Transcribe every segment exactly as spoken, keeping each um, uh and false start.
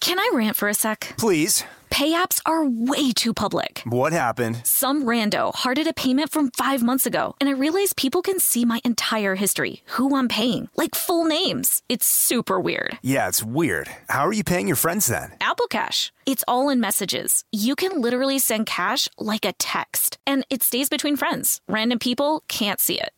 Can I rant for a sec? Please. Pay apps are way too public. What happened? Some rando hearted a payment from five months ago, and I realized people can see my entire history, who I'm paying, like full names. It's super weird. Yeah, it's weird. How are you paying your friends then? Apple Cash. It's all in messages. You can literally send cash like a text, and it stays between friends. Random people can't see it.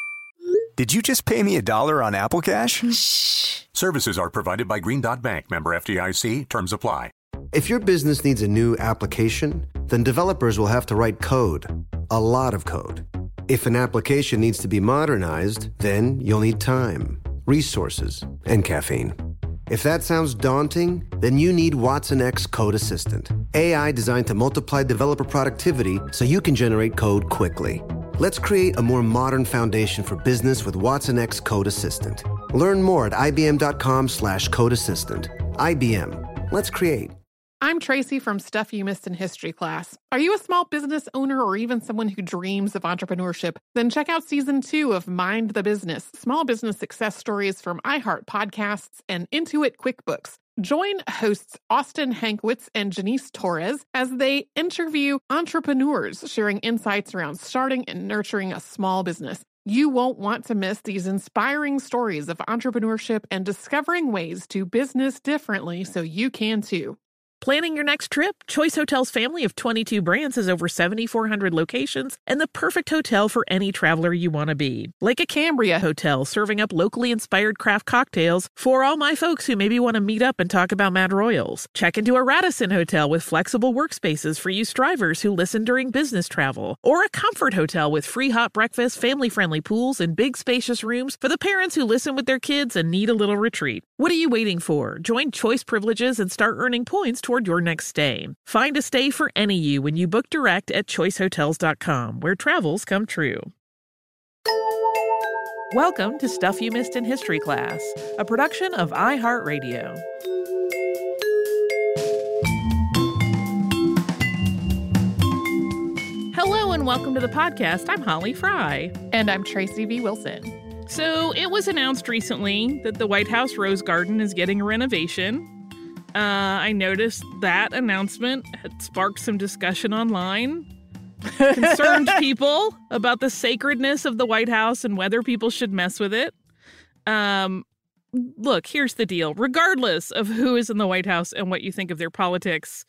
Did you just pay me a dollar on Apple Cash? Shh. Services are provided by Green Dot Bank, member F D I C. Terms apply. If your business needs a new application, then developers will have to write code, a lot of code. If an application needs to be modernized, then you'll need time, resources, and caffeine. If that sounds daunting, then you need Watson X Code Assistant, A I designed to multiply developer productivity so you can generate code quickly. Let's create a more modern foundation for business with Watson X Code Assistant. Learn more at ibm.com slash code assistant. I B M. Let's create. I'm Tracy from Stuff You Missed in History class. Are you a small business owner or even someone who dreams of entrepreneurship? Then check out season two of Mind the Business, small business success stories from iHeart Podcasts and Intuit QuickBooks. Join hosts Austin Hankwitz and Janice Torres as they interview entrepreneurs sharing insights around starting and nurturing a small business. You won't want to miss these inspiring stories of entrepreneurship and discovering ways to business differently so you can too. Planning your next trip? Choice Hotels' family of twenty-two brands has over seven thousand four hundred locations and the perfect hotel for any traveler you want to be. Like a Cambria Hotel, serving up locally inspired craft cocktails for all my folks who maybe want to meet up and talk about Mad Royals. Check into a Radisson Hotel with flexible workspaces for you strivers who listen during business travel. Or a Comfort Hotel with free hot breakfast, family-friendly pools, and big spacious rooms for the parents who listen with their kids and need a little retreat. What are you waiting for? Join Choice Privileges and start earning points toward your next stay. Find a stay for any you when you book direct at choice hotels dot com, where travels come true. Welcome to Stuff You Missed in History class, a production of iHeartRadio. Hello and welcome to the podcast. I'm Holly Fry. And I'm Tracy V. Wilson. So it was announced recently that the White House Rose Garden is getting a renovation. Uh, I noticed that announcement had sparked some discussion online. Concerned people about the sacredness of the White House and whether people should mess with it. Um, look, here's the deal. Regardless of who is in the White House and what you think of their politics,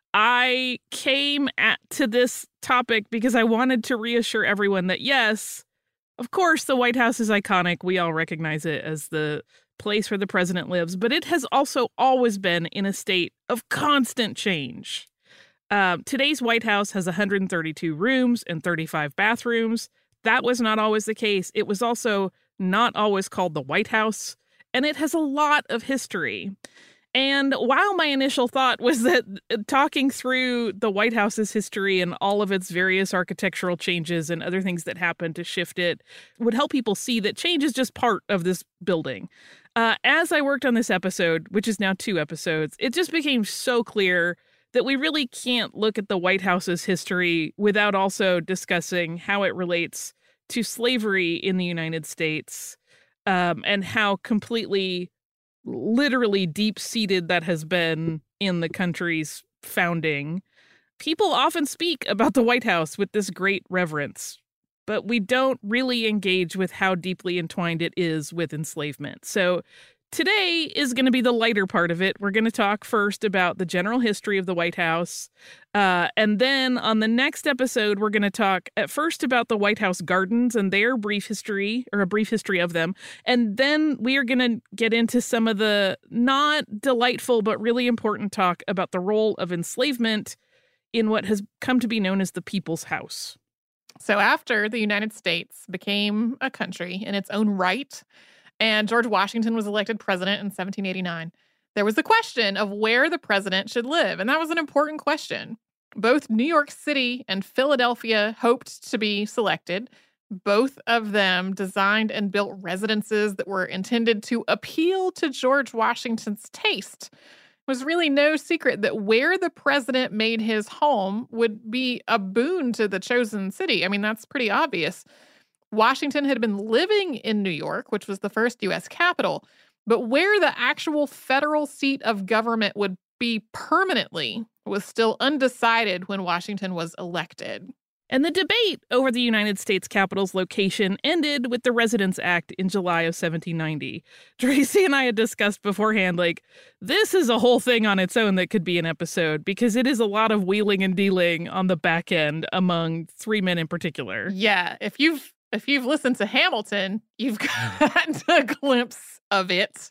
I came at, to this topic because I wanted to reassure everyone that, yes, of course, the White House is iconic. We all recognize it as the place where the president lives, but it has also always been in a state of constant change. Uh, today's White House has one hundred thirty-two rooms and thirty-five bathrooms. That was not always the case. It was also not always called the White House, and it has a lot of history. And while my initial thought was that talking through the White House's history and all of its various architectural changes and other things that happened to shift it would help people see that change is just part of this building. Uh, as I worked on this episode, which is now two episodes, it just became so clear that we really can't look at the White House's history without also discussing how it relates to slavery in the United States, um, and how completely, literally deep-seated that has been in the country's founding. People often speak about the White House with this great reverence, but we don't really engage with how deeply entwined it is with enslavement. So today is going to be the lighter part of it. We're going to talk first about the general history of the White House. Uh, and then on the next episode, we're going to talk at first about the White House gardens and their brief history, or a brief history of them. And then we are going to get into some of the not delightful but really important talk about the role of enslavement in what has come to be known as the People's House. So after the United States became a country in its own right, and George Washington was elected president in seventeen eighty-nine, there was the question of where the president should live. And that was an important question. Both New York City and Philadelphia hoped to be selected. Both of them designed and built residences that were intended to appeal to George Washington's taste. It was really no secret that where the president made his home would be a boon to the chosen city. I mean, that's pretty obvious. Washington had been living in New York, which was the first U S capital, but where the actual federal seat of government would be permanently was still undecided when Washington was elected. And the debate over the United States Capitol's location ended with the Residence Act in July of seventeen ninety. Tracy and I had discussed beforehand, like, this is a whole thing on its own that could be an episode, because it is a lot of wheeling and dealing on the back end among three men in particular. Yeah, if you've if you've listened to Hamilton, you've gotten a glimpse of it.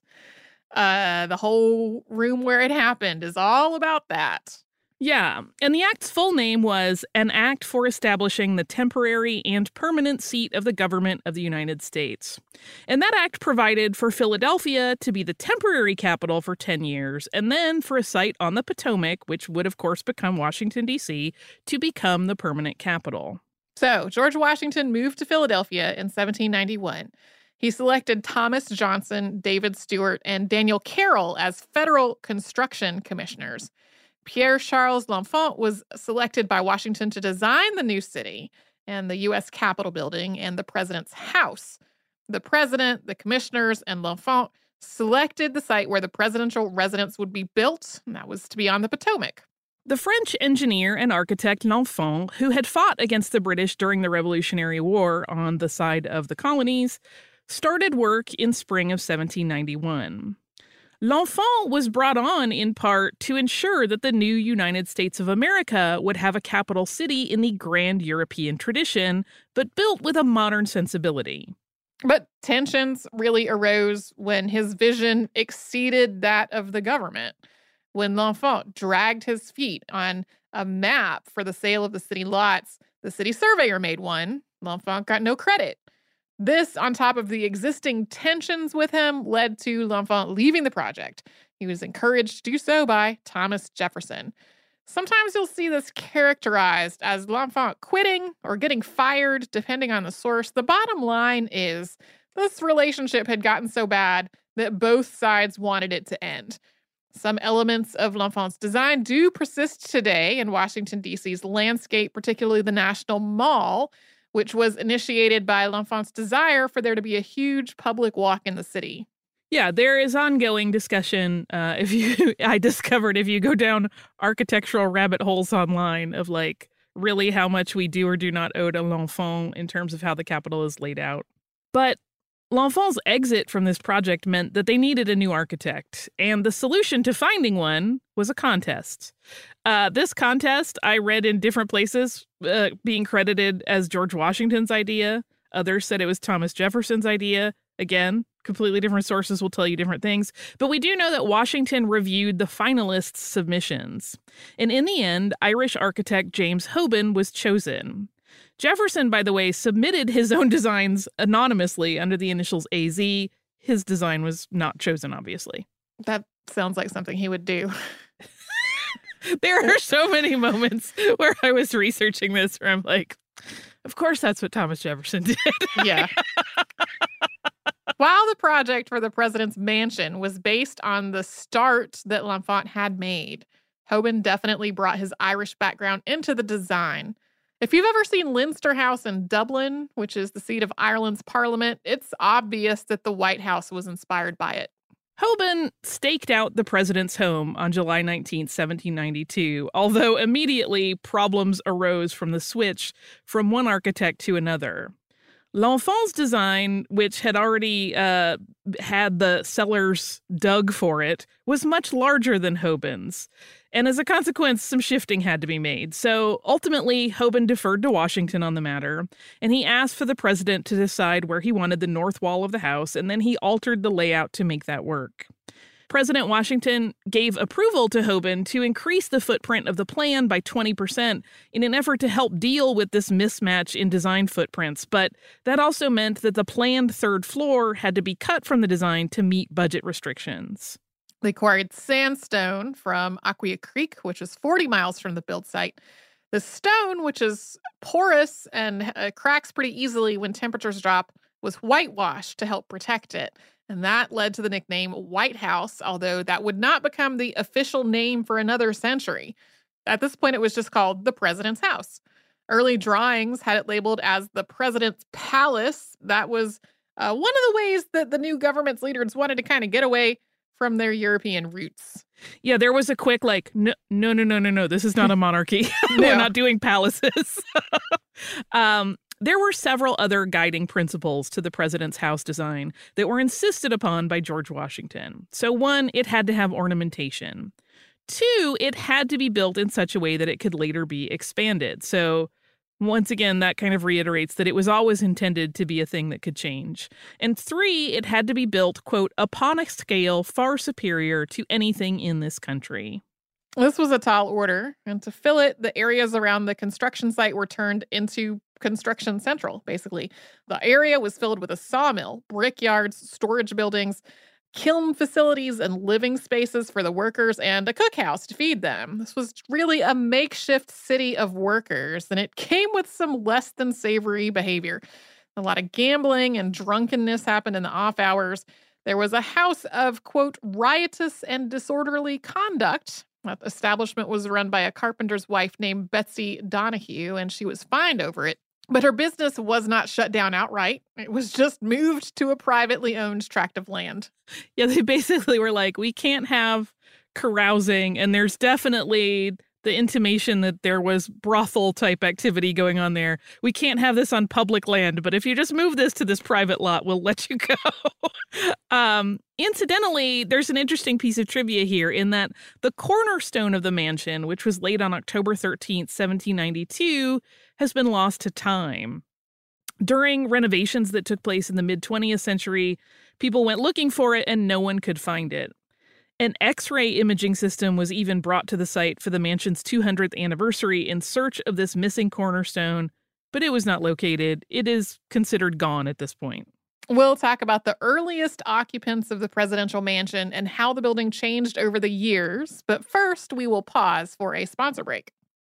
Uh, the whole room where it happened is all about that. Yeah, and the act's full name was An Act for Establishing the Temporary and Permanent Seat of the Government of the United States. And that act provided for Philadelphia to be the temporary capital for ten years, and then for a site on the Potomac, which would of course become Washington, D C, to become the permanent capital. So, George Washington moved to Philadelphia in seventeen ninety-one. He selected Thomas Johnson, David Stewart, and Daniel Carroll as federal construction commissioners. Pierre-Charles L'Enfant was selected by Washington to design the new city and the U S Capitol building and the president's house. The president, the commissioners, and L'Enfant selected the site where the presidential residence would be built, and that was to be on the Potomac. The French engineer and architect L'Enfant, who had fought against the British during the Revolutionary War on the side of the colonies, started work in spring of seventeen ninety-one. L'Enfant was brought on in part to ensure that the new United States of America would have a capital city in the grand European tradition, but built with a modern sensibility. But tensions really arose when his vision exceeded that of the government. When L'Enfant dragged his feet on a map for the sale of the city lots, the city surveyor made one. L'Enfant got no credit. This, on top of the existing tensions with him, led to L'Enfant leaving the project. He was encouraged to do so by Thomas Jefferson. Sometimes you'll see this characterized as L'Enfant quitting or getting fired, depending on the source. The bottom line is this relationship had gotten so bad that both sides wanted it to end. Some elements of L'Enfant's design do persist today in Washington, D C's landscape, particularly the National Mall, which was initiated by L'Enfant's desire for there to be a huge public walk in the city. Yeah, there is ongoing discussion. Uh, if you, I discovered if you go down architectural rabbit holes online of like really how much we do or do not owe to L'Enfant in terms of how the Capitol is laid out. But L'Enfant's exit from this project meant that they needed a new architect, and the solution to finding one was a contest. Uh, this contest, I read in different places, uh, being credited as George Washington's idea. Others said it was Thomas Jefferson's idea. Again, completely different sources will tell you different things. But we do know that Washington reviewed the finalists' submissions. And in the end, Irish architect James Hoban was chosen. Jefferson, by the way, submitted his own designs anonymously under the initials A Z. His design was not chosen, obviously. That sounds like something he would do. There are so many moments where I was researching this where I'm like, of course that's what Thomas Jefferson did. Yeah. While the project for the president's mansion was based on the start that L'Enfant had made, Hoban definitely brought his Irish background into the design. If you've ever seen Leinster House in Dublin, which is the seat of Ireland's parliament, it's obvious that the White House was inspired by it. Hoban staked out the president's home on July nineteenth, seventeen ninety-two, although immediately problems arose from the switch from one architect to another. L'Enfant's design, which had already uh, had the cellars dug for it, was much larger than Hoban's. And as a consequence, some shifting had to be made. So ultimately, Hoban deferred to Washington on the matter, and he asked for the president to decide where he wanted the north wall of the house, and then he altered the layout to make that work. President Washington gave approval to Hoban to increase the footprint of the plan by twenty percent in an effort to help deal with this mismatch in design footprints, but that also meant that the planned third floor had to be cut from the design to meet budget restrictions. They quarried sandstone from Aquia Creek, which is forty miles from the build site. The stone, which is porous and uh, cracks pretty easily when temperatures drop, was whitewashed to help protect it. And that led to the nickname White House, although that would not become the official name for another century. At this point, it was just called the President's House. Early drawings had it labeled as the President's Palace. That was uh, one of the ways that the new government's leaders wanted to kind of get away from their European roots. Yeah, there was a quick like, no, no, no, no, no, no. This is not a monarchy. No. We're not doing palaces. um, there were several other guiding principles to the president's house design that were insisted upon by George Washington. So one, it had to have ornamentation. Two, it had to be built in such a way that it could later be expanded. So once again, that kind of reiterates that it was always intended to be a thing that could change. And three, it had to be built, quote, upon a scale far superior to anything in this country. This was a tall order, and to fill it, the areas around the construction site were turned into construction central, basically. The area was filled with a sawmill, brickyards, storage buildings, kiln facilities, and living spaces for the workers, and a cookhouse to feed them. This was really a makeshift city of workers, and it came with some less than savory behavior. A lot of gambling and drunkenness happened in the off hours. There was a house of, quote, riotous and disorderly conduct. That establishment was run by a carpenter's wife named Betsy Donahue, and she was fined over it. But her business was not shut down outright. It was just moved to a privately owned tract of land. Yeah, they basically were like, we can't have carousing, and there's definitely the intimation that there was brothel-type activity going on there. We can't have this on public land, but if you just move this to this private lot, we'll let you go. um, incidentally, there's an interesting piece of trivia here in that the cornerstone of the mansion, which was laid on October thirteenth, seventeen ninety-two, has been lost to time. During renovations that took place in the mid-twentieth century, people went looking for it and no one could find it. An X-ray imaging system was even brought to the site for the mansion's two hundredth anniversary in search of this missing cornerstone, but it was not located. It is considered gone at this point. We'll talk about the earliest occupants of the presidential mansion and how the building changed over the years, but first we will pause for a sponsor break.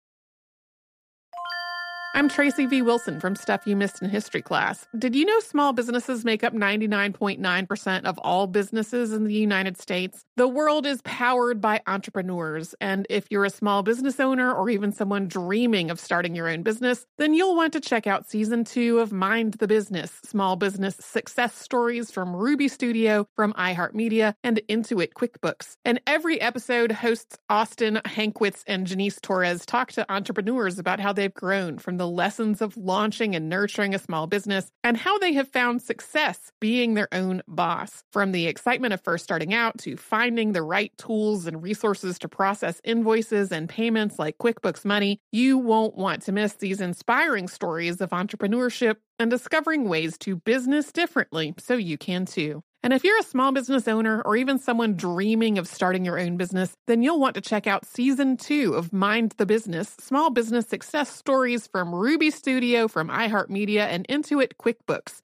I'm Tracy V. Wilson from Stuff You Missed in History class. Did you know small businesses make up ninety-nine point nine percent of all businesses in the United States? The world is powered by entrepreneurs, and if you're a small business owner or even someone dreaming of starting your own business, then you'll want to check out season two of Mind the Business, small business success stories from Ruby Studio, from iHeartMedia, and Intuit QuickBooks. And every episode, hosts Austin Hankwitz and Janice Torres talk to entrepreneurs about how they've grown from the lessons of launching and nurturing a small business and how they have found success being their own boss. From the excitement of first starting out to finding the right tools and resources to process invoices and payments like QuickBooks Money, you won't want to miss these inspiring stories of entrepreneurship and discovering ways to business differently so you can too. And if you're a small business owner or even someone dreaming of starting your own business, then you'll want to check out season two of Mind the Business, small business success stories from Ruby Studio, from iHeartMedia, and Intuit QuickBooks.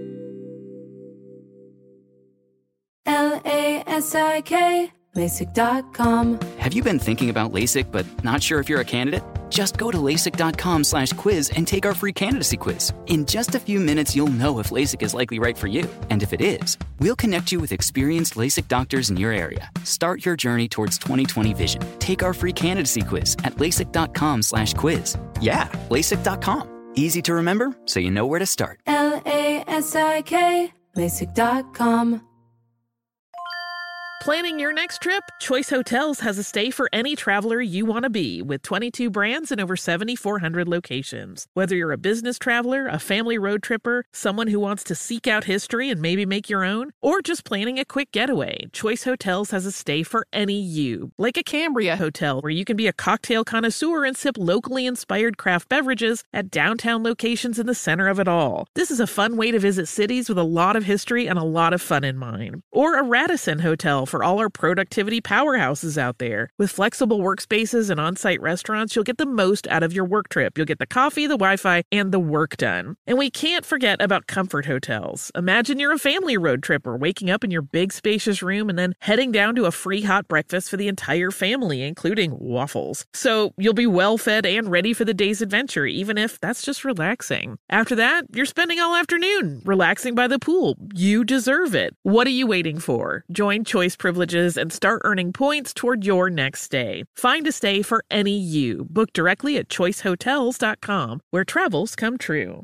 L A S I K, LASIK dot com. Have you been thinking about LASIK but not sure if you're a candidate? Just go to LASIK.com slash quiz and take our free candidacy quiz. In just a few minutes, you'll know if LASIK is likely right for you. And if it is, we'll connect you with experienced LASIK doctors in your area. Start your journey towards twenty twenty vision. Take our free candidacy quiz at LASIK.com slash quiz. Yeah, LASIK dot com. Easy to remember, so you know where to start. L A S I K, LASIK dot com. Planning your next trip? Choice Hotels has a stay for any traveler you want to be, with twenty-two brands and over seven thousand four hundred locations. Whether you're a business traveler, a family road tripper, someone who wants to seek out history and maybe make your own, or just planning a quick getaway, Choice Hotels has a stay for any you. Like a Cambria Hotel, where you can be a cocktail connoisseur and sip locally inspired craft beverages at downtown locations in the center of it all. This is a fun way to visit cities with a lot of history and a lot of fun in mind. Or a Radisson Hotel, for all our productivity powerhouses out there. With flexible workspaces and on-site restaurants, you'll get the most out of your work trip. You'll get the coffee, the Wi-Fi, and the work done. And we can't forget about Comfort Hotels. Imagine you're a family road tripper, waking up in your big spacious room and then heading down to a free hot breakfast for the entire family, including waffles. So you'll be well fed and ready for the day's adventure, even if that's just relaxing. After that, you're spending all afternoon relaxing by the pool. You deserve it. What are you waiting for? Join Choice Privileges and start earning points toward your next stay. Find a stay for any you. Book directly at choice hotels dot com, where travels come true.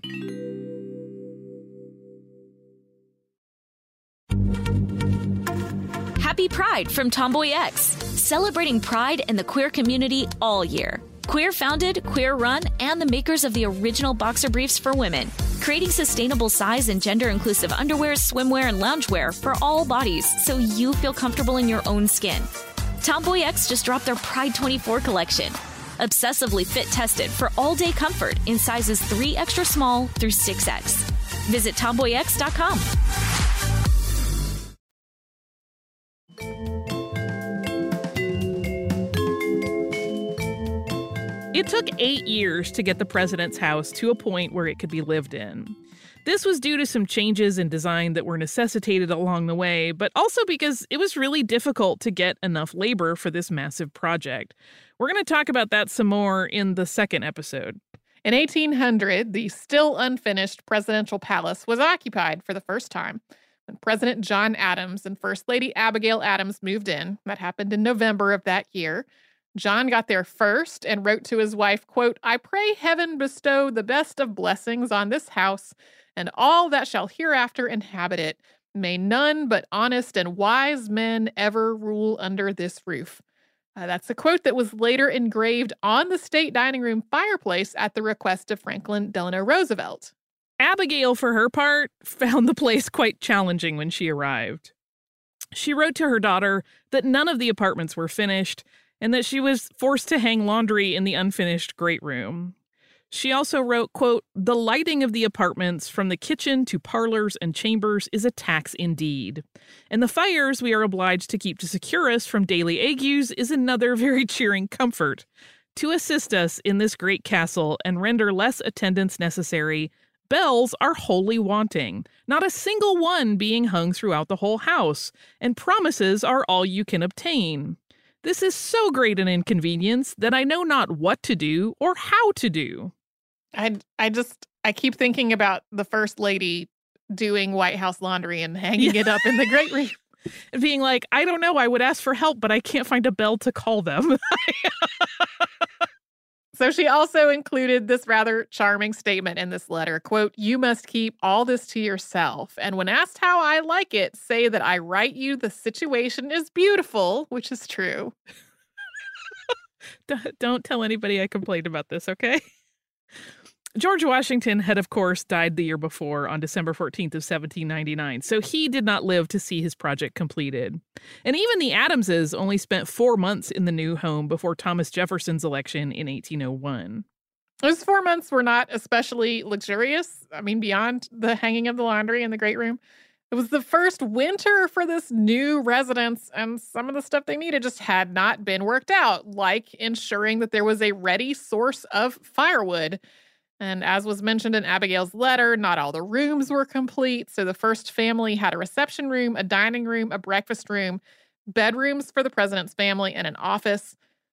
Happy Pride from Tomboy X. celebrating pride in the queer community all year. Queer founded, queer run, and the makers of the original boxer briefs for women, creating sustainable size and gender inclusive underwear, swimwear, and loungewear for all bodies so you feel comfortable in your own skin. Tomboy X just dropped their Pride twenty-four collection. Obsessively fit tested for all day comfort in sizes three extra small through six X. Visit tomboy x dot com. It took eight years to get the president's house to a point where it could be lived in. This was due to some changes in design that were necessitated along the way, but also because it was really difficult to get enough labor for this massive project. We're going to talk about that some more in the second episode. In eighteen hundred, the still unfinished presidential palace was occupied for the first time when President John Adams and First Lady Abigail Adams moved in. That happened in November of that year. John got there first and wrote to his wife, quote, "I pray heaven bestow the best of blessings on this house and all that shall hereafter inhabit it. May none but honest and wise men ever rule under this roof." Uh, that's a quote that was later engraved on the state dining room fireplace at the request of Franklin Delano Roosevelt. Abigail, for her part, found the place quite challenging when she arrived. She wrote to her daughter that none of the apartments were finished and that she was forced to hang laundry in the unfinished great room. She also wrote, quote, "The lighting of the apartments from the kitchen to parlors and chambers is a tax indeed. And the fires we are obliged to keep to secure us from daily agues is another very cheering comfort. To assist us in this great castle and render less attendance necessary, bells are wholly wanting, not a single one being hung throughout the whole house, and promises are all you can obtain. This is so great an inconvenience that I know not what to do or how to do." I, I just, I keep thinking about the First Lady doing White House laundry and hanging Yeah. it up in the great room. Being like, I don't know, I would ask for help, but I can't find a bell to call them. So she also included this rather charming statement in this letter, quote, "You must keep all this to yourself. And when asked how I like it, say that I write you the situation is beautiful," which is true. Don't tell anybody I complained about this, okay? George Washington had, of course, died the year before on December fourteenth of seventeen ninety-nine, so he did not live to see his project completed. And even the Adamses only spent four months in the new home before Thomas Jefferson's election in eighteen oh one. Those four months were not especially luxurious. I mean, beyond the hanging of the laundry in the great room. It was the first winter for this new residence, and some of the stuff they needed just had not been worked out, like ensuring that there was a ready source of firewood. And as was mentioned in Abigail's letter, not all the rooms were complete. So the first family had a reception room, a dining room, a breakfast room, bedrooms for the president's family, and an office.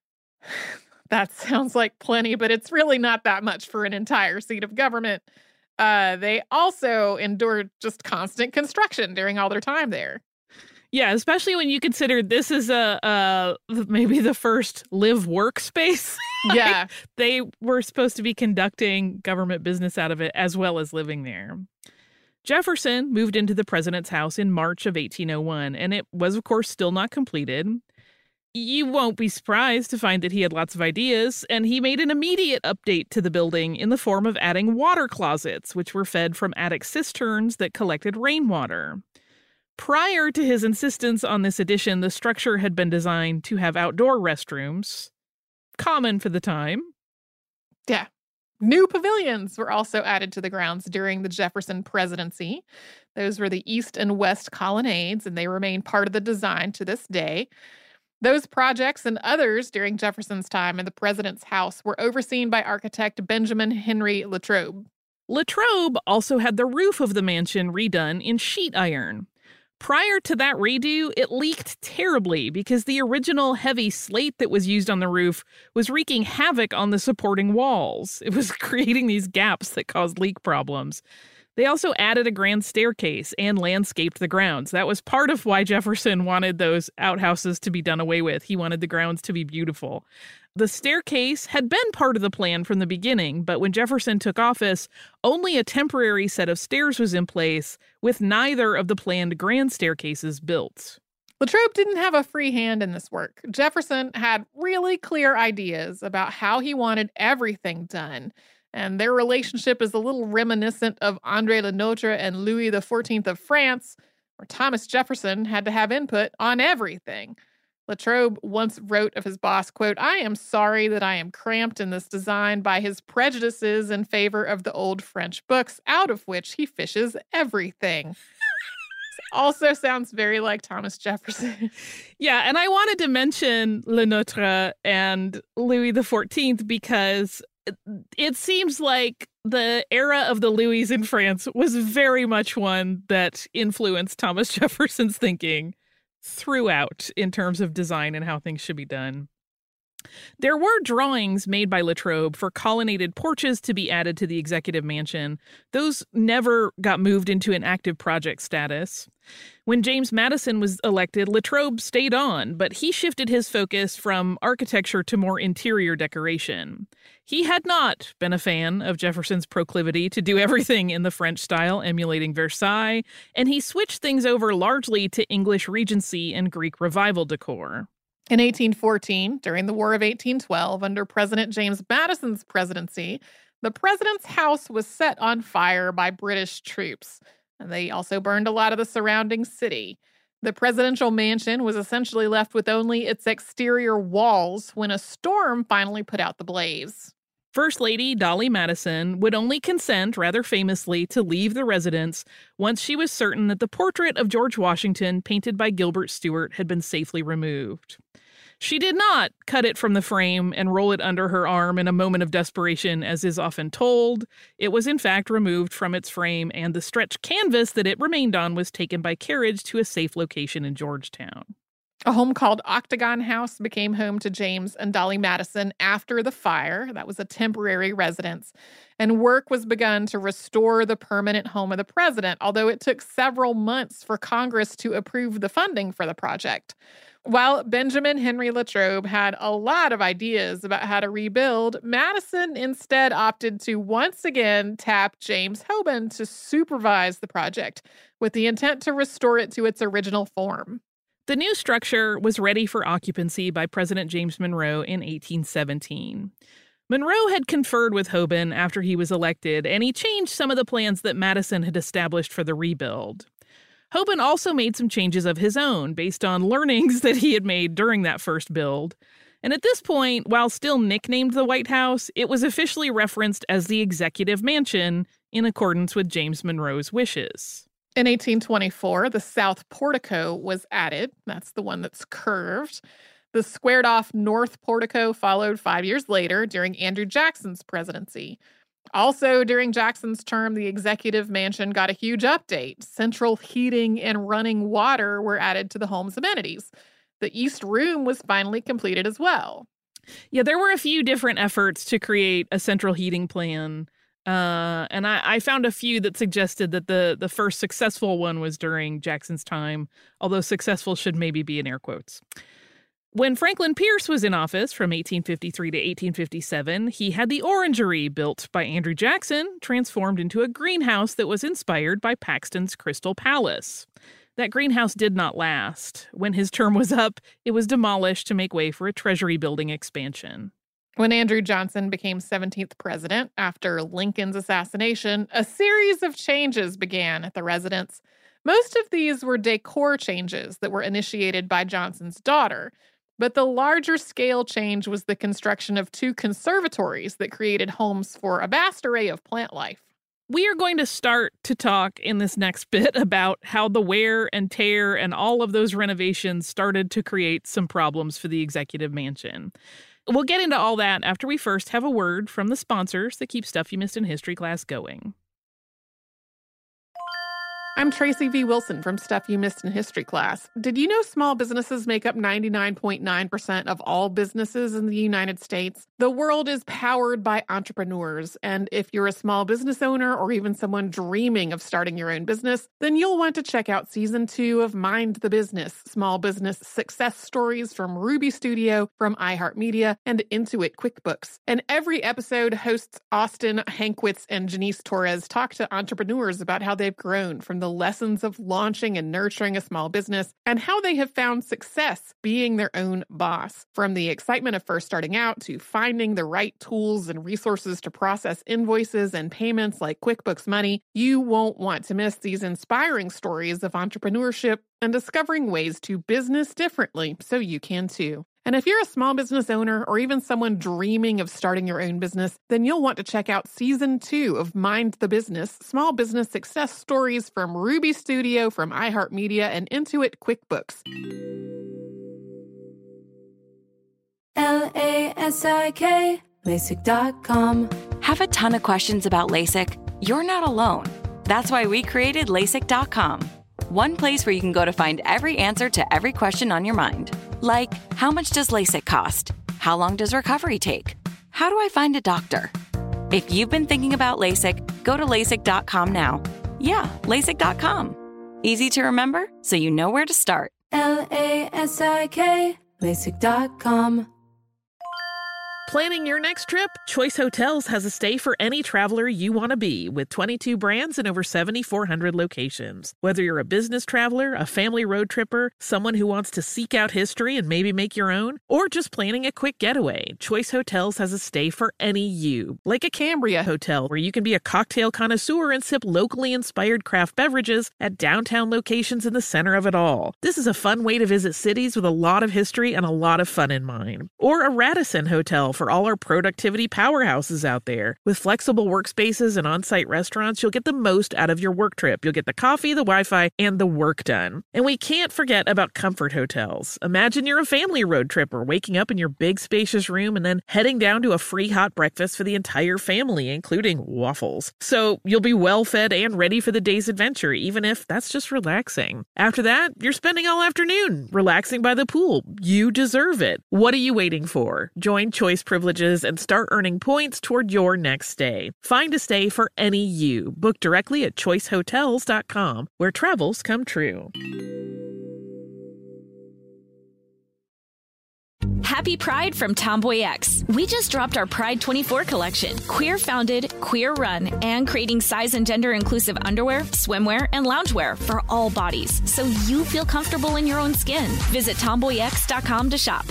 That sounds like plenty, but it's really not that much for an entire seat of government. Uh, they also endured just constant construction during all their time there. Yeah, especially when you consider this is a uh, maybe the first live workspace. Yeah. They were supposed to be conducting government business out of it as well as living there. Jefferson moved into the president's house in March of eighteen oh one, and it was, of course, still not completed. You won't be surprised to find that he had lots of ideas, and he made an immediate update to the building in the form of adding water closets, which were fed from attic cisterns that collected rainwater. Prior to his insistence on this addition, the structure had been designed to have outdoor restrooms, common for the time. Yeah. New pavilions were also added to the grounds during the Jefferson presidency. Those were the east and west colonnades, and they remain part of the design to this day. Those projects and others during Jefferson's time in the president's house were overseen by architect Benjamin Henry Latrobe. Latrobe also had the roof of the mansion redone in sheet iron. Prior to that redo, it leaked terribly because the original heavy slate that was used on the roof was wreaking havoc on the supporting walls. It was creating these gaps that caused leak problems. They also added a grand staircase and landscaped the grounds. That was part of why Jefferson wanted those outhouses to be done away with. He wanted the grounds to be beautiful. The staircase had been part of the plan from the beginning, but when Jefferson took office, only a temporary set of stairs was in place, with neither of the planned grand staircases built. Latrobe didn't have a free hand in this work. Jefferson had really clear ideas about how he wanted everything done, and their relationship is a little reminiscent of André Le Nôtre and Louis the fourteenth of France, where Thomas Jefferson had to have input on everything. Latrobe once wrote of his boss, quote, "I am sorry that I am cramped in this design by his prejudices in favor of the old French books, out of which he fishes everything." Also sounds very like Thomas Jefferson. Yeah, and I wanted to mention Le Nôtre and Louis the fourteenth because it, it seems like the era of the Louis in France was very much one that influenced Thomas Jefferson's thinking throughout in terms of design and how things should be done. There were drawings made by Latrobe for colonnaded porches to be added to the executive mansion. Those never got moved into an active project status. When James Madison was elected, Latrobe stayed on, but he shifted his focus from architecture to more interior decoration. He had not been a fan of Jefferson's proclivity to do everything in the French style, emulating Versailles, and he switched things over largely to English Regency and Greek Revival decor. In eighteen fourteen, during the War of eighteen twelve, under President James Madison's presidency, the president's house was set on fire by British troops. And they also burned a lot of the surrounding city. The presidential mansion was essentially left with only its exterior walls when a storm finally put out the blaze. First Lady Dolly Madison would only consent, rather famously, to leave the residence once she was certain that the portrait of George Washington, painted by Gilbert Stuart, had been safely removed. She did not cut it from the frame and roll it under her arm in a moment of desperation, as is often told. It was in fact removed from its frame, and the stretched canvas that it remained on was taken by carriage to a safe location in Georgetown. A home called Octagon House became home to James and Dolly Madison after the fire. That was a temporary residence. And work was begun to restore the permanent home of the president, although it took several months for Congress to approve the funding for the project. While Benjamin Henry Latrobe had a lot of ideas about how to rebuild, Madison instead opted to once again tap James Hoban to supervise the project, with the intent to restore it to its original form. The new structure was ready for occupancy by President James Monroe in eighteen seventeen. Monroe had conferred with Hoban after he was elected, and he changed some of the plans that Madison had established for the rebuild. Hoban also made some changes of his own based on learnings that he had made during that first build. And at this point, while still nicknamed the White House, it was officially referenced as the Executive Mansion in accordance with James Monroe's wishes. In eighteen twenty-four, the south portico was added. That's the one that's curved. The squared-off north portico followed five years later during Andrew Jackson's presidency. Also, during Jackson's term, the executive mansion got a huge update. Central heating and running water were added to the home's amenities. The East Room was finally completed as well. Yeah, there were a few different efforts to create a central heating plan. Uh, and I, I found a few that suggested that the, the first successful one was during Jackson's time, although successful should maybe be in air quotes. When Franklin Pierce was in office from eighteen fifty-three to eighteen fifty-seven, he had the Orangery built by Andrew Jackson, transformed into a greenhouse that was inspired by Paxton's Crystal Palace. That greenhouse did not last. When his term was up, it was demolished to make way for a Treasury building expansion. When Andrew Johnson became seventeenth president after Lincoln's assassination, a series of changes began at the residence. Most of these were decor changes that were initiated by Johnson's daughter. But the larger scale change was the construction of two conservatories that created homes for a vast array of plant life. We are going to start to talk in this next bit about how the wear and tear and all of those renovations started to create some problems for the executive mansion. We'll get into all that after we first have a word from the sponsors that keep Stuff You Missed in History class going. I'm Tracy V. Wilson from Stuff You Missed in History class. Did you know small businesses make up ninety-nine point nine percent of all businesses in the United States? The world is powered by entrepreneurs, and if you're a small business owner or even someone dreaming of starting your own business, then you'll want to check out season two of Mind the Business, small business success stories from Ruby Studio, from iHeartMedia, and Intuit QuickBooks. And every episode, hosts Austin Hankwitz and Janice Torres talk to entrepreneurs about how they've grown from the lessons of launching and nurturing a small business and how they have found success being their own boss. From the excitement of first starting out to finding the right tools and resources to process invoices and payments like QuickBooks Money, you won't want to miss these inspiring stories of entrepreneurship and discovering ways to business differently so you can too. And if you're a small business owner or even someone dreaming of starting your own business, then you'll want to check out season two of Mind the Business, small business success stories from Ruby Studio, from iHeartMedia, and Intuit QuickBooks. L A S I K, LASIK dot com. Have a ton of questions about LASIK? You're not alone. That's why we created LASIK dot com. One place where you can go to find every answer to every question on your mind. Like, how much does LASIK cost? How long does recovery take? How do I find a doctor? If you've been thinking about LASIK, go to LASIK dot com now. Yeah, LASIK dot com. Easy to remember, so you know where to start. L A S I K, LASIK dot com. Planning your next trip? Choice Hotels has a stay for any traveler you want to be, with twenty-two brands and over seven thousand four hundred locations. Whether you're a business traveler, a family road tripper, someone who wants to seek out history and maybe make your own, or just planning a quick getaway, Choice Hotels has a stay for any you. Like a Cambria Hotel, where you can be a cocktail connoisseur and sip locally inspired craft beverages at downtown locations in the center of it all. This is a fun way to visit cities with a lot of history and a lot of fun in mind. Or a Radisson Hotel for all our productivity powerhouses out there. With flexible workspaces and on-site restaurants, you'll get the most out of your work trip. You'll get the coffee, the Wi-Fi, and the work done. And we can't forget about Comfort Hotels. Imagine you're a family road tripper, waking up in your big spacious room and then heading down to a free hot breakfast for the entire family, including waffles. So you'll be well fed and ready for the day's adventure, even if that's just relaxing. After that, you're spending all afternoon relaxing by the pool. You deserve it. What are you waiting for? Join Choice Privileges and start earning points toward your next stay. Find a stay for any you. Book directly at choice hotels dot com, where travels come true. Happy Pride from Tomboy X. We just dropped our Pride twenty-four collection. Queer founded, queer run, and creating size and gender inclusive underwear, swimwear, and loungewear for all bodies, so you feel comfortable in your own skin. Visit tomboy x dot com to shop.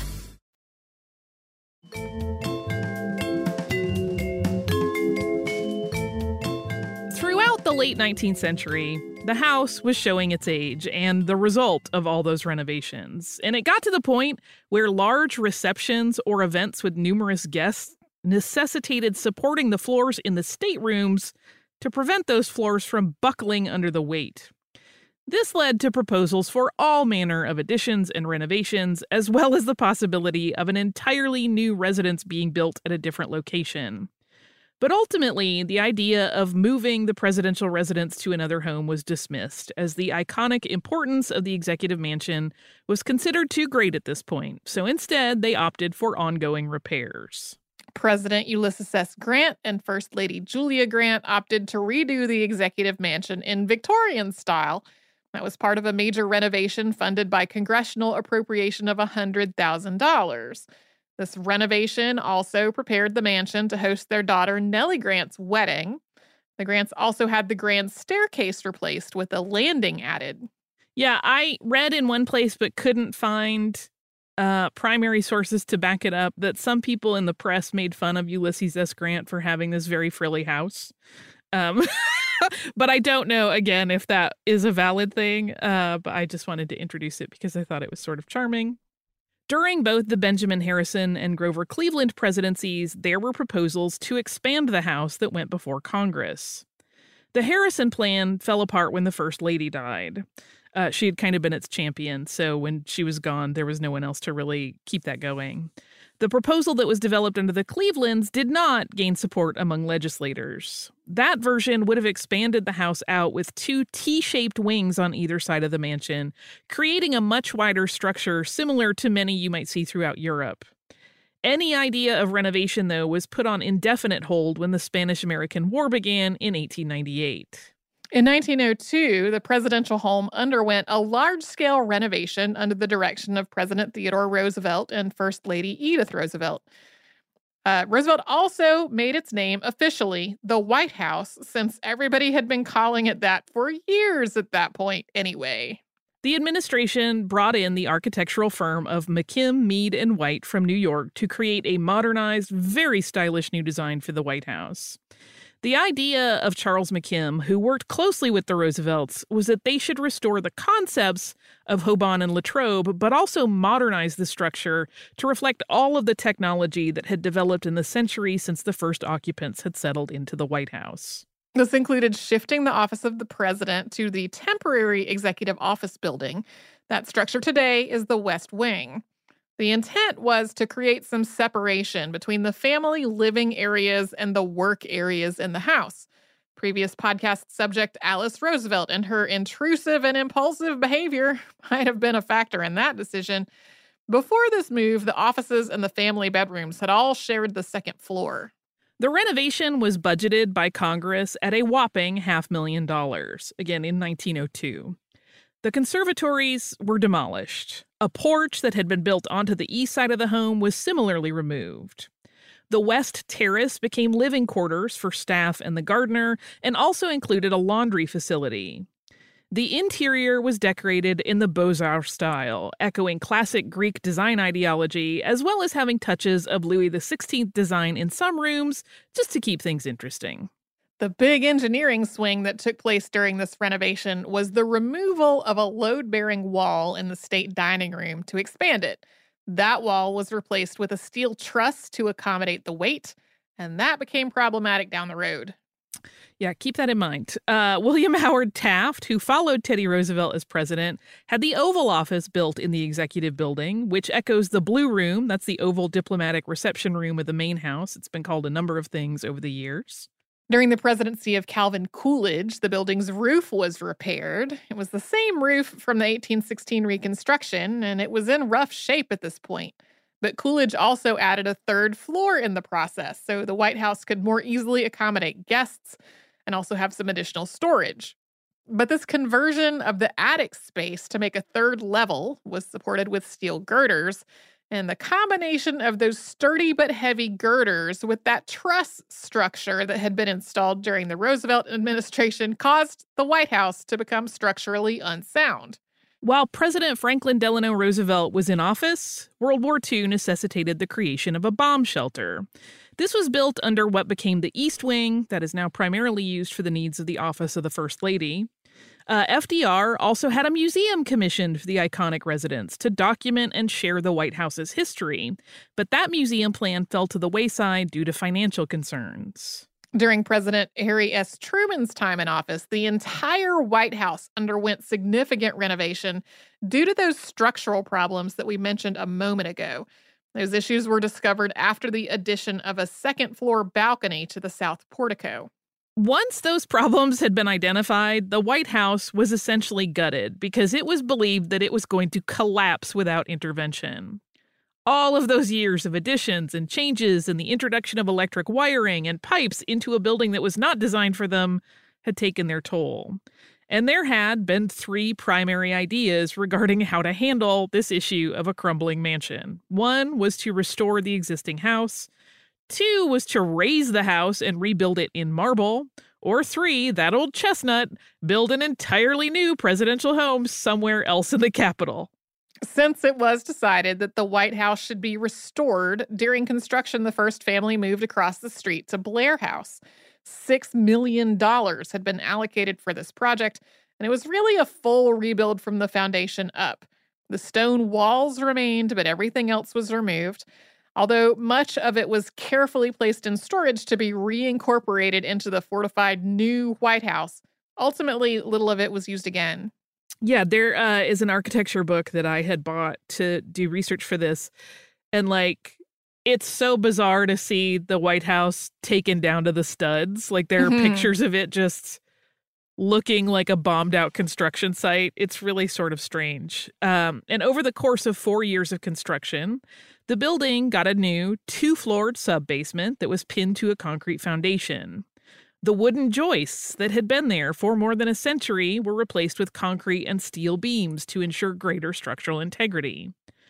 Throughout the late nineteenth century, the house was showing its age and the result of all those renovations. And it got to the point where large receptions or events with numerous guests necessitated supporting the floors in the staterooms to prevent those floors from buckling under the weight. This led to proposals for all manner of additions and renovations, as well as the possibility of an entirely new residence being built at a different location. But ultimately, the idea of moving the presidential residence to another home was dismissed, as the iconic importance of the executive mansion was considered too great at this point. So instead, they opted for ongoing repairs. President Ulysses S. Grant and First Lady Julia Grant opted to redo the executive mansion in Victorian style. That was part of a major renovation funded by congressional appropriation of one hundred thousand dollars. This renovation also prepared the mansion to host their daughter Nellie Grant's wedding. The Grants also had the grand staircase replaced with a landing added. Yeah, I read in one place but couldn't find uh, primary sources to back it up that some people in the press made fun of Ulysses S. Grant for having this very frilly house. Um, but I don't know, again, if that is a valid thing. Uh, but I just wanted to introduce it because I thought it was sort of charming. During both the Benjamin Harrison and Grover Cleveland presidencies, there were proposals to expand the house that went before Congress. The Harrison plan fell apart when the First Lady died. Uh, she had kind of been its champion, so when she was gone, there was no one else to really keep that going. The proposal that was developed under the Clevelands did not gain support among legislators. That version would have expanded the house out with two T-shaped wings on either side of the mansion, creating a much wider structure similar to many you might see throughout Europe. Any idea of renovation, though, was put on indefinite hold when the Spanish-American War began in eighteen ninety-eight. In nineteen oh two, the presidential home underwent a large-scale renovation under the direction of President Theodore Roosevelt and First Lady Edith Roosevelt. Uh, Roosevelt also made its name officially the White House, since everybody had been calling it that for years at that point anyway. The administration brought in the architectural firm of McKim, Mead and White from New York to create a modernized, very stylish new design for the White House. The idea of Charles McKim, who worked closely with the Roosevelts, was that they should restore the concepts of Hoban and Latrobe, but also modernize the structure to reflect all of the technology that had developed in the century since the first occupants had settled into the White House. This included shifting the office of the president to the temporary executive office building. That structure today is the West Wing. The intent was to create some separation between the family living areas and the work areas in the house. Previous podcast subject Alice Roosevelt and her intrusive and impulsive behavior might have been a factor in that decision. Before this move, the offices and the family bedrooms had all shared the second floor. The renovation was budgeted by Congress at a whopping half million dollars, again in nineteen oh two. The conservatories were demolished. A porch that had been built onto the east side of the home was similarly removed. The west terrace became living quarters for staff and the gardener, and also included a laundry facility. The interior was decorated in the Beaux-Arts style, echoing classic Greek design ideology, as well as having touches of Louis the sixteenth design in some rooms, just to keep things interesting. The big engineering swing that took place during this renovation was the removal of a load-bearing wall in the state dining room to expand it. That wall was replaced with a steel truss to accommodate the weight, and that became problematic down the road. Yeah, keep that in mind. Uh, William Howard Taft, who followed Teddy Roosevelt as president, had the Oval Office built in the executive building, which echoes the Blue Room. That's the Oval Diplomatic Reception Room of the main house. It's been called a number of things over the years. During the presidency of Calvin Coolidge, the building's roof was repaired. It was the same roof from the eighteen sixteen Reconstruction, and it was in rough shape at this point. But Coolidge also added a third floor in the process, so the White House could more easily accommodate guests and also have some additional storage. But this conversion of the attic space to make a third level was supported with steel girders, and the combination of those sturdy but heavy girders with that truss structure that had been installed during the Roosevelt administration caused the White House to become structurally unsound. While President Franklin Delano Roosevelt was in office, World War Two necessitated the creation of a bomb shelter. This was built under what became the East Wing, that is now primarily used for the needs of the Office of the First Lady. Uh, F D R also had a museum commissioned for the iconic residence to document and share the White House's history, but that museum plan fell to the wayside due to financial concerns. During President Harry S. Truman's time in office, the entire White House underwent significant renovation due to those structural problems that we mentioned a moment ago. Those issues were discovered after the addition of a second-floor balcony to the south portico. Once those problems had been identified, the White House was essentially gutted because it was believed that it was going to collapse without intervention. All of those years of additions and changes and the introduction of electric wiring and pipes into a building that was not designed for them had taken their toll. And there had been three primary ideas regarding how to handle this issue of a crumbling mansion. One was to restore the existing house. Two was to raise the house and rebuild it in marble. Or three, that old chestnut, build an entirely new presidential home somewhere else in the Capitol. Since it was decided that the White House should be restored, during construction, the first family moved across the street to Blair House. Six million dollars had been allocated for this project, and it was really a full rebuild from the foundation up. The stone walls remained, but everything else was removed, although much of it was carefully placed in storage to be reincorporated into the fortified new White House. Ultimately, little of it was used again. Yeah, there uh, is an architecture book that I had bought to do research for this. And, like, it's so bizarre to see the White House taken down to the studs. Like, there are mm-hmm. pictures of it just looking like a bombed-out construction site. It's really sort of strange. Um, and over the course of four years of construction, The building got a new two-floored sub-basement that was pinned to a concrete foundation. The wooden joists that had been there for more than a century were replaced with concrete and steel beams to ensure greater structural integrity.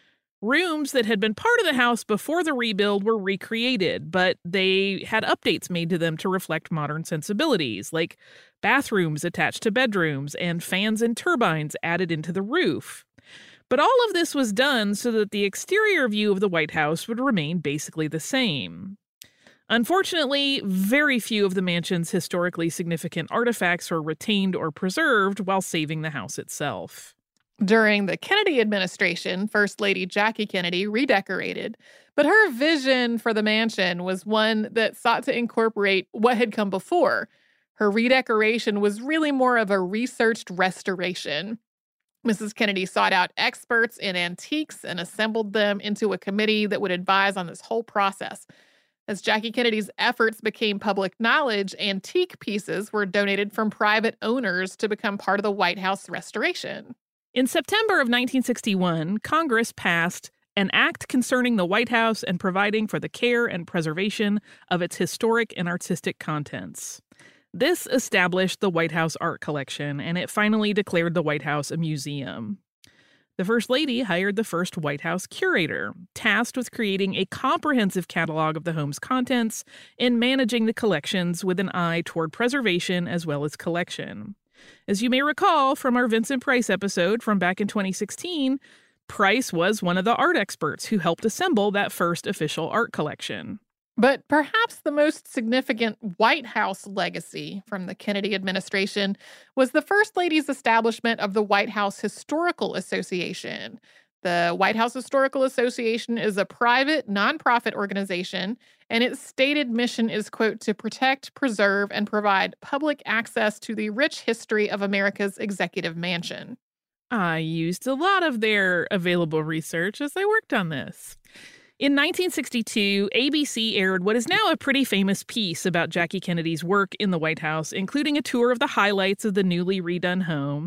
Rooms that had been part of the house before the rebuild were recreated, but they had updates made to them to reflect modern sensibilities, like bathrooms attached to bedrooms and fans and turbines added into the roof. But all of this was done so that the exterior view of the White House would remain basically the same. Unfortunately, very few of the mansion's historically significant artifacts were retained or preserved while saving the house itself. During the Kennedy administration, First Lady Jackie Kennedy redecorated, but her vision for the mansion was one that sought to incorporate what had come before. Her redecoration was really more of a researched restoration. Missus Kennedy sought out experts in antiques and assembled them into a committee that would advise on this whole process. As Jackie Kennedy's efforts became public knowledge, antique pieces were donated from private owners to become part of the White House restoration. In September of nineteen sixty-one, Congress passed an act concerning the White House and providing for the care and preservation of its historic and artistic contents. This established the White House Art Collection, and it finally declared the White House a museum. The First Lady hired the first White House curator, tasked with creating a comprehensive catalog of the home's contents and managing the collections with an eye toward preservation as well as collection. As you may recall from our Vincent Price episode from back in twenty sixteen, Price was one of the art experts who helped assemble that first official art collection. But perhaps the most significant White House legacy from the Kennedy administration was the First Lady's establishment of the White House Historical Association. The White House Historical Association is a private, nonprofit organization, and its stated mission is, quote, to protect, preserve, and provide public access to the rich history of America's executive mansion. I used a lot of their available research as I worked on this. In nineteen sixty-two, A B C aired what is now a pretty famous piece about Jackie Kennedy's work in the White House, including a tour of the highlights of the newly redone home.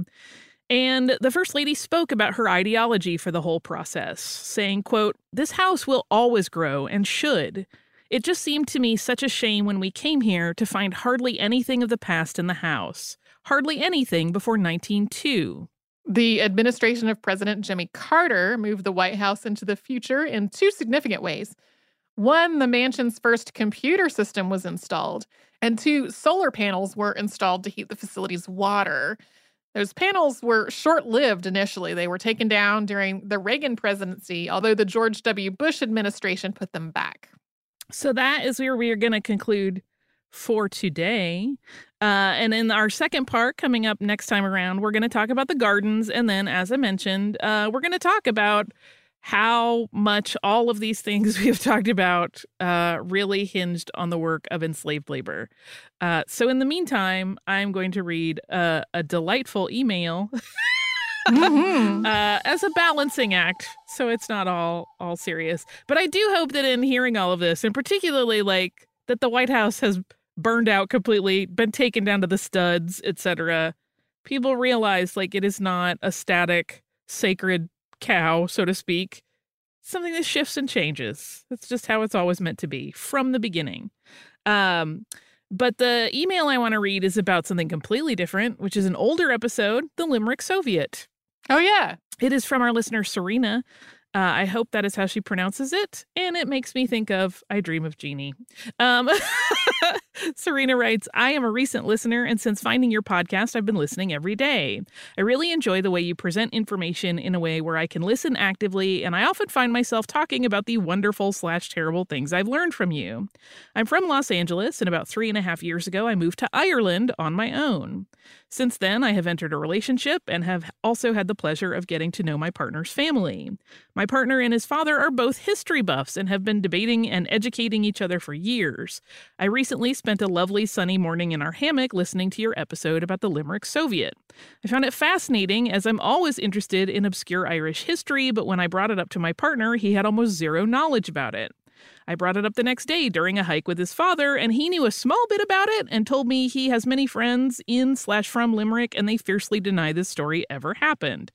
And the First Lady spoke about her ideology for the whole process, saying, quote, "This house will always grow and should. It just seemed to me such a shame when we came here to find hardly anything of the past in the house, hardly anything before nineteen oh two. The administration of President Jimmy Carter moved the White House into the future in two significant ways. One, the mansion's first computer system was installed, and two, solar panels were installed to heat the facility's water. Those panels were short-lived initially. They were taken down during the Reagan presidency, although the George W. Bush administration put them back. So that is where we are going to conclude for today. Uh, and in our second part, coming up next time around, we're going to talk about the gardens. And then, as I mentioned, uh, we're going to talk about how much all of these things we've talked about uh, really hinged on the work of enslaved labor. Uh, so in the meantime, I'm going to read uh, a delightful email mm-hmm. uh, as a balancing act. So it's not all, all serious. But I do hope that in hearing all of this, and particularly like that the White House has burned out completely, been taken down to the studs, et cetera, people realize like it is not a static, sacred cow, so to speak. Something that shifts and changes. That's just how it's always meant to be from the beginning. Um, but the email I want to read is about something completely different, which is an older episode, the Limerick Soviet. Oh, yeah. It is from our listener, Serena. Uh, I hope that is how she pronounces it, and it makes me think of I Dream of Jeannie. Um, Serena writes, I am a recent listener, and since finding your podcast, I've been listening every day. I really enjoy the way you present information in a way where I can listen actively, and I often find myself talking about the wonderful slash terrible things I've learned from you. I'm from Los Angeles, and about three and a half years ago, I moved to Ireland on my own. Since then, I have entered a relationship and have also had the pleasure of getting to know my partner's family. My partner and his father are both history buffs and have been debating and educating each other for years. I recently spent a lovely sunny morning in our hammock listening to your episode about the Limerick Soviet. I found it fascinating as I'm always interested in obscure Irish history, but when I brought it up to my partner, he had almost zero knowledge about it. I brought it up the next day during a hike with his father, and he knew a small bit about it and told me he has many friends in slash from Limerick, and they fiercely deny this story ever happened.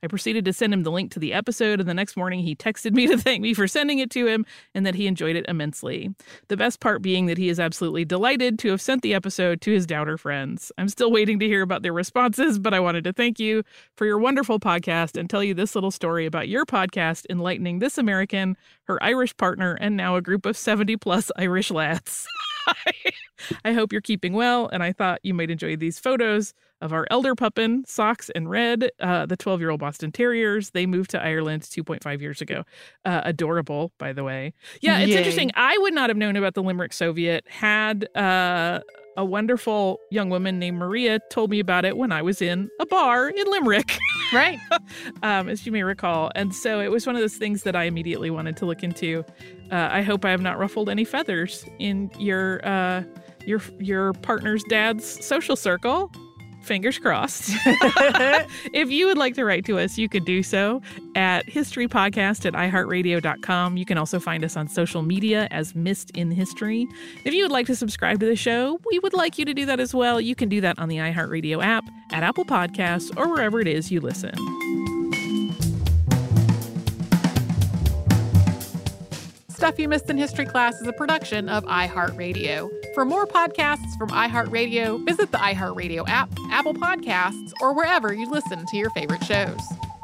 I proceeded to send him the link to the episode, and the next morning he texted me to thank me for sending it to him and that he enjoyed it immensely. The best part being that he is absolutely delighted to have sent the episode to his doubter friends. I'm still waiting to hear about their responses, but I wanted to thank you for your wonderful podcast and tell you this little story about your podcast enlightening this American, her Irish partner, and now a group of seventy plus Irish lads. I hope you're keeping well, and I thought you might enjoy these photos of our elder puppin, Socks and Red, uh, the twelve-year-old Boston Terriers. They moved to Ireland two point five years ago. Uh, adorable, by the way. Yeah, it's Yay. interesting. I would not have known about the Limerick Soviet had uh, a wonderful young woman named Maria told me about it when I was in a bar in Limerick. Right. um, as you may recall. And so it was one of those things that I immediately wanted to look into. Uh, I hope I have not ruffled any feathers in your uh, your your partner's dad's social circle. Fingers crossed. If you would like to write to us, you could do so at historypodcast at i heart radio dot com. You can also find us on social media as Missed in History. If you would like to subscribe to the show, we would like you to do that as well. You can do that on the iHeartRadio app, at Apple Podcasts, or wherever it is you listen. Stuff You Missed in History Class is a production of iHeartRadio. For more podcasts from iHeartRadio, visit the iHeartRadio app, Apple Podcasts, or wherever you listen to your favorite shows.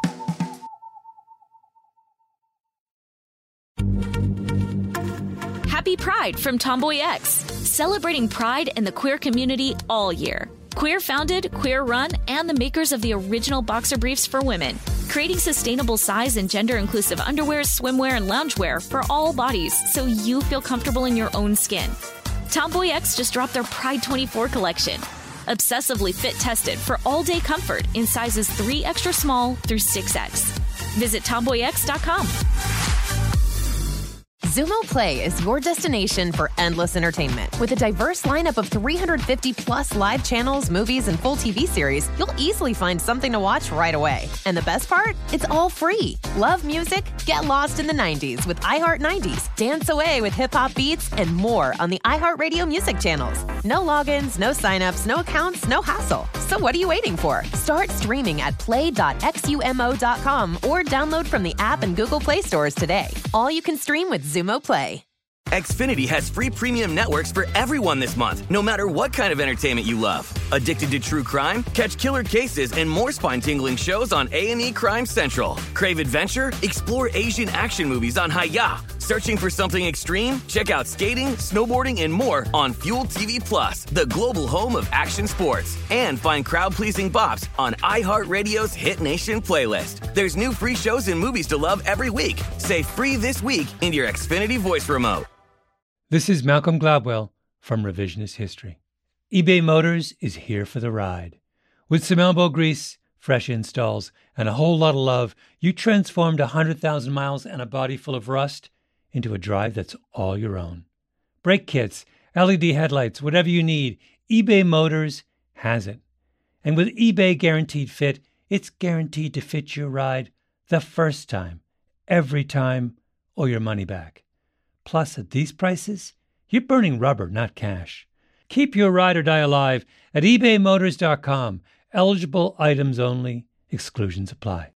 Happy Pride from Tomboy X, celebrating pride in the queer community all year. Queer founded, queer run, and the makers of the original boxer briefs for women, creating sustainable size and gender inclusive underwear, swimwear, and loungewear for all bodies so you feel comfortable in your own skin. Tomboy X just dropped their Pride twenty-four collection, obsessively fit tested for all day comfort in sizes three extra small through six X. Visit tomboy x dot com. Xumo Play is your destination for endless entertainment. With a diverse lineup of three hundred fifty plus live channels, movies, and full T V series, you'll easily find something to watch right away. And the best part? It's all free. Love music? Get lost in the nineties with iHeart nineties. Dance away with hip-hop beats and more on the iHeartRadio music channels. No logins, no signups, no accounts, no hassle. So what are you waiting for? Start streaming at play dot xumo dot com or download from the app and Google Play stores today. All you can stream with Xumo Play. Xfinity has free premium networks for everyone this month, no matter what kind of entertainment you love. Addicted to true crime? Catch killer cases and more spine-tingling shows on A and E Crime Central. Crave adventure? Explore Asian action movies on Hi-Ya. Searching for something extreme? Check out skating, snowboarding, and more on Fuel T V Plus, the global home of action sports. And find crowd-pleasing bops on iHeartRadio's Hit Nation playlist. There's new free shows and movies to love every week. Say free this week in your Xfinity voice remote. This is Malcolm Gladwell from Revisionist History. eBay Motors is here for the ride. With some elbow grease, fresh installs, and a whole lot of love, you transformed one hundred thousand miles and a body full of rust into a drive that's all your own. Brake kits, L E D headlights, whatever you need, eBay Motors has it. And with eBay Guaranteed Fit, it's guaranteed to fit your ride the first time, every time, or your money back. Plus, at these prices, you're burning rubber, not cash. Keep your ride or die alive at ebay motors dot com. Eligible items only. Exclusions apply.